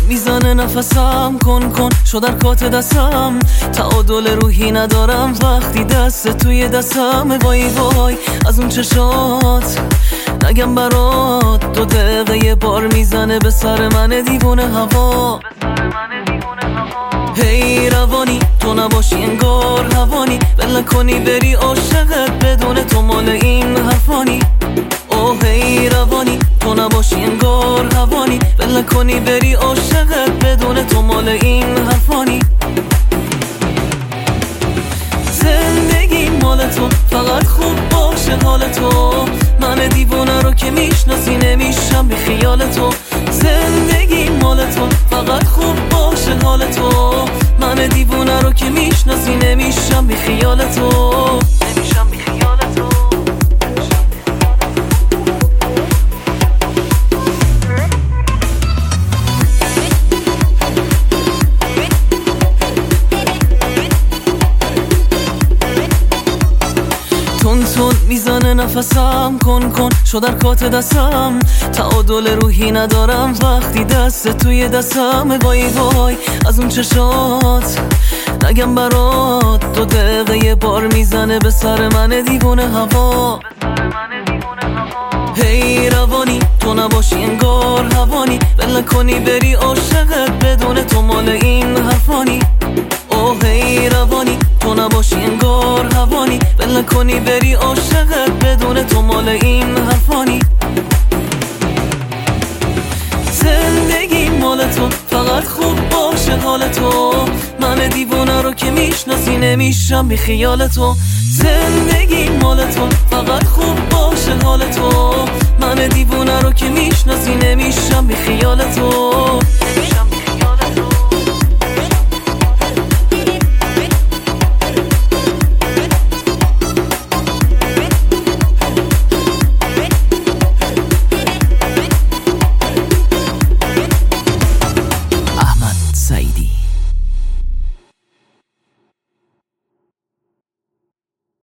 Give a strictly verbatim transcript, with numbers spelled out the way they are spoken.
میزنه نفسم، کن کن شد در کات دستم، تعادل روحی ندارم وقتی دست توی دستم. وای وای از اون چشات نگم برات، دو دقیقه یه بار میزنه به سر من دیوونه هوا. هی روانی تو نباشی انگار هوانی، ول کنی بری عاشقت بدون تو مال این حرفانی. اوه هی روانی تو نباشی انگار هوانی، ول کنی بری عاشقت بدون تو مال این حرفانی. زندگی مال تو فقط خوب باشه حال تو، من دیوونه رو که میشناسی نمیشم بی خیال تو. زندگی مال تو فقط خوب باشه حال تو، من دیوونه رو که میشناسی نمیشم بی خیال تو. نمیشم بی خیال تو. تون تون میزنه نفسم، کن کن شد در کات دستم، تعادل روحی ندارم وقتی دست توی دستم. وای وای از اون چشات نگم برات، دو دقیقه یه بار میزنه به سر من دیوونه هوا. هی روانی تو نباشی انگار هوانی، ول کنی بری عاشقت بدون تو مال این حرفانی. اوه هی روانی تو نباشی انگار هوانی، ول کنی بری عاشقت بدون تو مال این حرفانی. زندگی مال تو فقط خوب باشه حال تو، من دیوونه رو که میشناسی نمیشم بی خیال تو. زندگی مال تو فقط خوب باشه حال تو، من دیوونه رو که میشناسی نمیشم بی خیال تو.